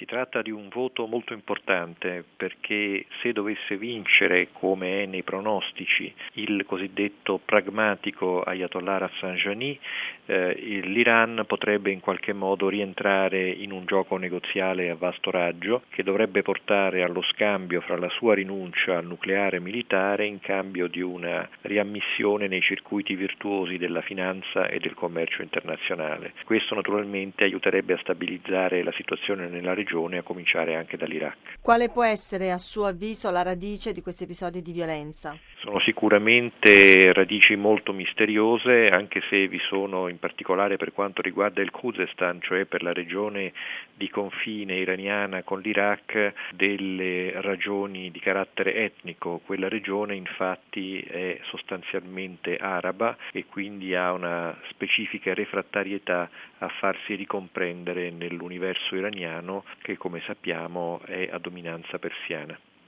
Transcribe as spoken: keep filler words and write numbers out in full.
Si tratta di un voto molto importante perché se dovesse vincere, come è nei pronostici, il cosiddetto pragmatico Ayatollah Rafsanjani, eh, l'Iran potrebbe in qualche modo rientrare in un gioco negoziale a vasto raggio che dovrebbe portare allo scambio fra la sua rinuncia al nucleare militare in cambio di una riammissione nei circuiti virtuosi della finanza e del commercio internazionale. Questo naturalmente aiuterebbe a stabilizzare la situazione nella regione, a cominciare anche dall'Iraq. Quale può essere, a suo avviso, la radice di questi episodi di violenza? Sono sicuramente radici molto misteriose, anche se vi sono, in particolare per quanto riguarda il Khuzestan, cioè per la regione di confine iraniana con l'Iraq, delle ragioni di carattere etnico. Quella regione infatti è sostanzialmente araba e quindi ha una specifica refrattarietà a farsi ricomprendere nell'universo iraniano che, come sappiamo, è a dominanza persiana.